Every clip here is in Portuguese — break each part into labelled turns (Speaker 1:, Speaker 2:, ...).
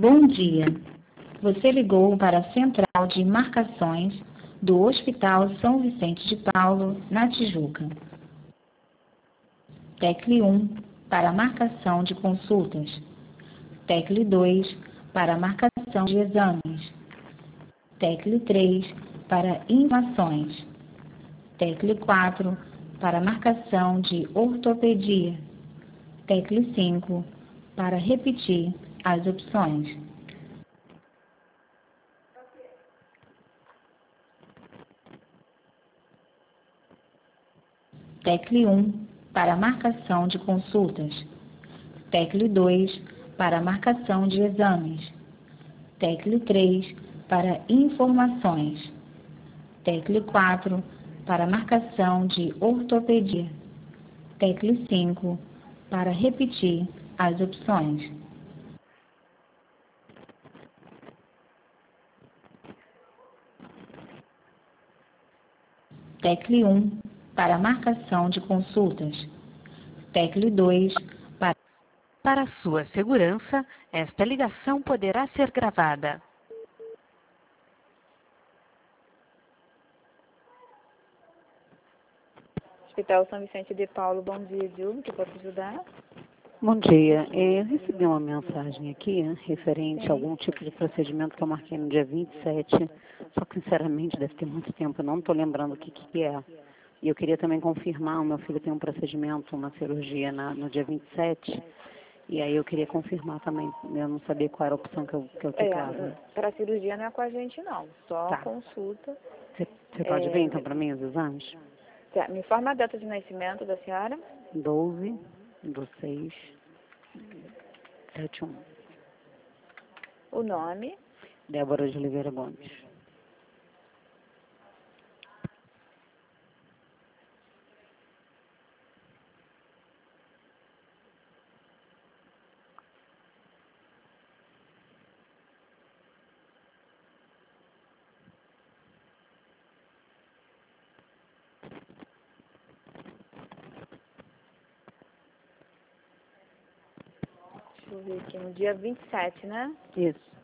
Speaker 1: Bom dia. Você ligou para a Central de Marcações do Hospital São Vicente de Paulo, na Tijuca. Tecle 1 para marcação de consultas. Tecle 2 para marcação de exames. Tecle 3 para informações. Tecle 4 para marcação de ortopedia. Tecle 5 para repetir as opções. Tecle 1 para marcação de consultas. Tecle 2 para marcação de exames. Tecle 3 para informações. Tecle 4 para marcação de ortopedia. Tecle 5 para repetir as opções. Tecle 1 para marcação de consultas. Tecle 2 para...
Speaker 2: Para sua segurança, esta ligação poderá ser gravada.
Speaker 3: Hospital São Vicente de Paulo, bom dia, Dilma, que pode ajudar?
Speaker 4: Bom dia. Eu recebi uma mensagem aqui referente a algum tipo de procedimento que eu marquei no dia 27, só que sinceramente deve ter muito tempo, eu não estou lembrando o que é. E eu queria também confirmar, o meu filho tem um procedimento, uma cirurgia no dia 27, e aí eu queria confirmar também, eu não sabia qual era a opção que eu tocava.
Speaker 3: Para a cirurgia não é com a gente não, só
Speaker 4: Tá.
Speaker 3: consulta.
Speaker 4: Você pode ver então para mim os exames?
Speaker 3: Tá, me informa a data de nascimento da senhora.
Speaker 4: 12/6/71.
Speaker 3: O nome.
Speaker 4: Débora de Oliveira Gomes.
Speaker 3: Deixa eu ver aqui, no dia 27, né?
Speaker 4: Isso.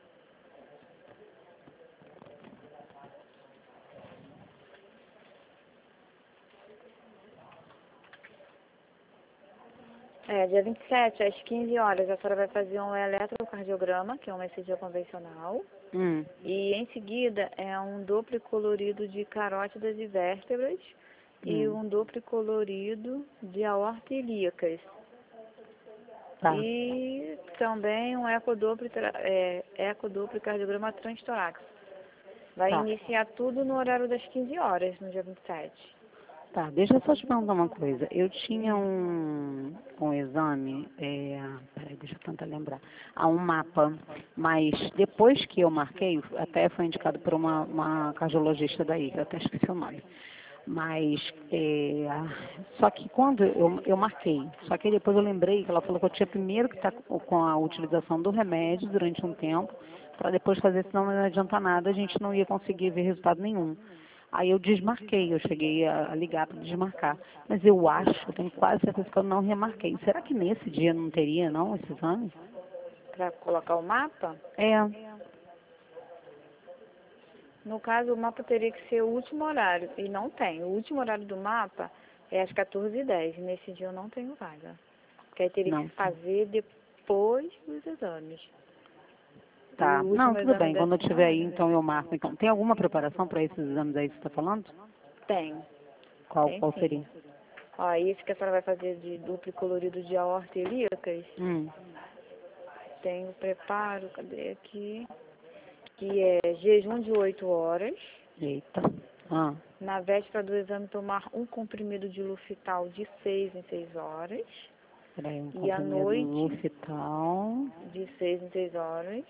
Speaker 3: Dia 27, às 15 horas, a senhora vai fazer um eletrocardiograma, que é um ECG convencional. E em seguida é um Doppler colorido de carótidas e vértebras e um Doppler colorido de aorta ilíacas.
Speaker 4: Tá.
Speaker 3: E também um ecodoppler cardiograma transtorácico. Vai iniciar tudo no horário das 15 horas, no dia 27.
Speaker 4: Tá, deixa eu só te perguntar uma coisa. Eu tinha um exame, peraí, deixa eu tentar lembrar. Um mapa, mas depois que eu marquei, até foi indicado por uma cardiologista daí, que eu até esqueci o nome. Mas, só que quando eu marquei, só que depois eu lembrei que ela falou que eu tinha primeiro que estar com a utilização do remédio durante um tempo, para depois fazer, senão não adianta nada, a gente não ia conseguir ver resultado nenhum. Aí eu desmarquei, eu cheguei a ligar para desmarcar. Mas eu tenho quase certeza que eu não remarquei. Será que nesse dia não teria, não, esse exame?
Speaker 3: Para colocar o mapa? No caso, o mapa teria que ser o último horário, e não tem. O último horário do mapa é às 14h10. Nesse dia eu não tenho vaga. Porque aí teria que fazer depois dos exames.
Speaker 4: Tá, não, tudo bem. Quando eu estiver aí, então eu marco. Então, tem alguma preparação para esses exames aí que você está falando?
Speaker 3: Tem.
Speaker 4: Qual seria?
Speaker 3: Ó, esse que a senhora vai fazer de duplo colorido de aorta ilíacas. Tem o preparo, cadê aqui? Que é jejum de 8 horas.
Speaker 4: Eita.
Speaker 3: Na véspera do exame, tomar um comprimido de Lufital de 6 em 6 horas.
Speaker 4: Peraí,
Speaker 3: e à noite,
Speaker 4: Lufital.
Speaker 3: De 6 em 6 horas.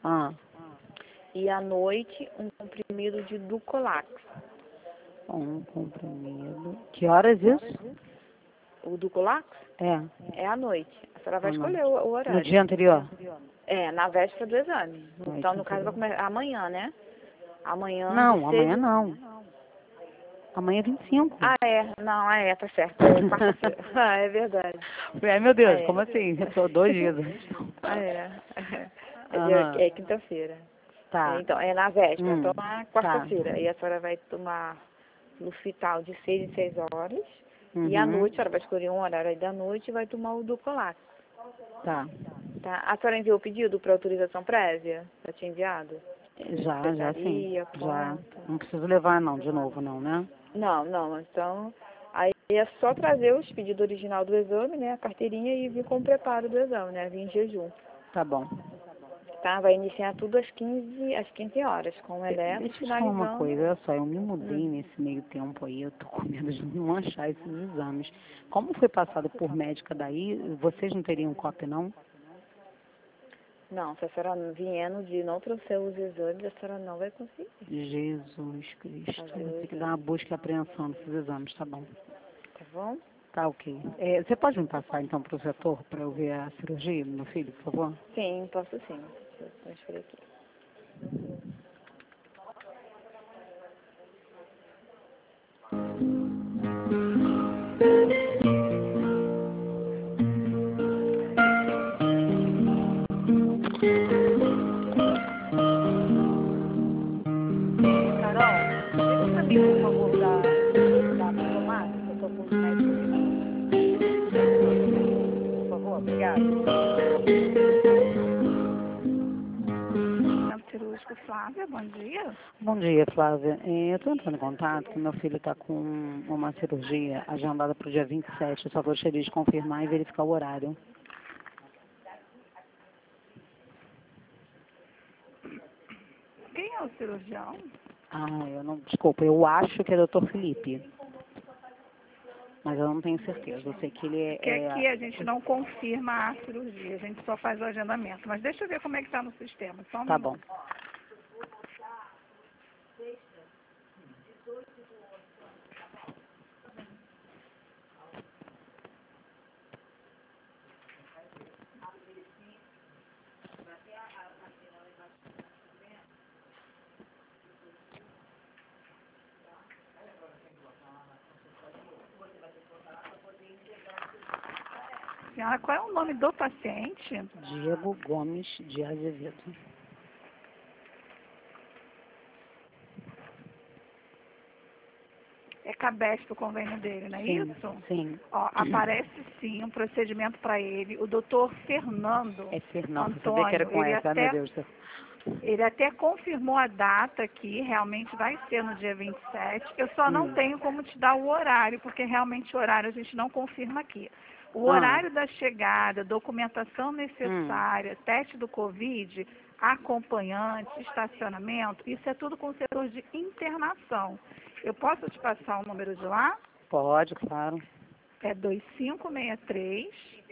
Speaker 3: E à noite, um comprimido de Ducolax.
Speaker 4: Um comprimido. Que horas isso?
Speaker 3: O Ducolax? É à noite. A senhora vai escolher o horário.
Speaker 4: No dia anterior?
Speaker 3: Na véspera do exame. Então, no caso, vai começar amanhã, né? Amanhã.
Speaker 4: Não, amanhã não. Amanhã é 25.
Speaker 3: Não, tá certo. É quarta-feira. É verdade.
Speaker 4: Meu Deus, como assim? Eu tô 2 dias antes.
Speaker 3: É quinta-feira.
Speaker 4: Tá.
Speaker 3: Então, é na véspera, então na quarta-feira.
Speaker 4: Tá.
Speaker 3: E a senhora vai tomar Lufital de 6 em 6 horas. E à noite, a senhora vai escolher um horário aí da noite e vai tomar o Dupolax.
Speaker 4: Tá.
Speaker 3: Tá. A senhora enviou o pedido para autorização prévia? Já tinha enviado?
Speaker 4: Já sim. Já. Não preciso levar não, de novo não, né?
Speaker 3: Não. Então, aí é só trazer os pedidos original do exame, né? A carteirinha e vir com o preparo do exame, né? Vir em jejum.
Speaker 4: Tá bom.
Speaker 3: Tá? Vai iniciar tudo às 15 horas, com o eletro,
Speaker 4: Deixa eu te falar uma coisa, olha só, eu me mudei nesse meio tempo aí, eu tô com medo de não achar esses exames. Como foi passado por médica daí, vocês não teriam cópia, não?
Speaker 3: Não, se a senhora viendo de não trouxer os exames, a senhora não vai conseguir.
Speaker 4: Jesus Cristo, vou ter que dar uma busca e apreensão desses exames, tá bom.
Speaker 3: Tá bom?
Speaker 4: Tá ok. Você pode me passar então pro setor para eu ver a cirurgia do meu filho, por favor?
Speaker 3: Sim, posso sim. Deixa eu transferir aqui.
Speaker 4: Carol, deixa pra mim, por favor, da farmácia, que eu tô com os médicos aqui. Por favor, obrigada.
Speaker 5: Centro Cirúrgico Flávia, bom dia.
Speaker 4: Bom dia, Flávia. Eu estou entrando em contato que meu filho está com uma cirurgia agendada para o dia 27. Eu só gostaria de confirmar e verificar o horário.
Speaker 5: Quem é o cirurgião?
Speaker 4: Desculpa, eu acho que é Dr. Felipe. Mas eu não tenho certeza. Eu sei que ele
Speaker 5: Porque aqui a gente não confirma a cirurgia, a gente só faz o agendamento. Mas deixa eu ver como é que está no sistema. Só um
Speaker 4: Tá
Speaker 5: minuto.
Speaker 4: bom.
Speaker 5: Senhora, qual é o nome do paciente?
Speaker 4: Diego Gomes de Azevedo.
Speaker 5: É Cabesp o convênio dele, não é isso?
Speaker 4: Sim.
Speaker 5: Ó, aparece sim um procedimento para ele. O doutor Fernando
Speaker 4: É Fernando,
Speaker 5: Antônio,
Speaker 4: sabia que era com essa, meu Deus do céu.
Speaker 5: Ele até confirmou a data aqui, realmente vai ser no dia 27. Eu só não tenho como te dar o horário, porque realmente o horário a gente não confirma aqui. O horário da chegada, documentação necessária, teste do Covid, acompanhante, estacionamento, isso é tudo com o setor de internação. Eu posso te passar o número de lá?
Speaker 4: Pode, claro.
Speaker 5: É 2563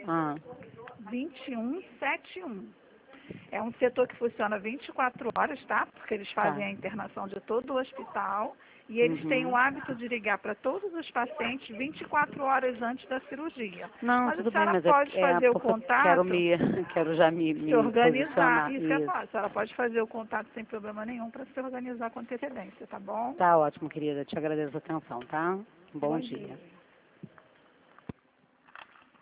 Speaker 5: 2171. É um setor que funciona 24 horas, tá? Porque eles fazem a internação de todo o hospital e eles têm o hábito de ligar para todos os pacientes 24 horas antes da cirurgia.
Speaker 4: Não,
Speaker 5: mas
Speaker 4: tudo
Speaker 5: a senhora
Speaker 4: bem, mas
Speaker 5: pode fazer o
Speaker 4: porque
Speaker 5: contato,
Speaker 4: quero já me
Speaker 5: se organizar.
Speaker 4: posicionar.
Speaker 5: Isso é fácil. A senhora pode fazer o contato sem problema nenhum para se organizar com antecedência, tá bom?
Speaker 4: Tá ótimo, querida. Te agradeço a atenção, tá? Bom dia.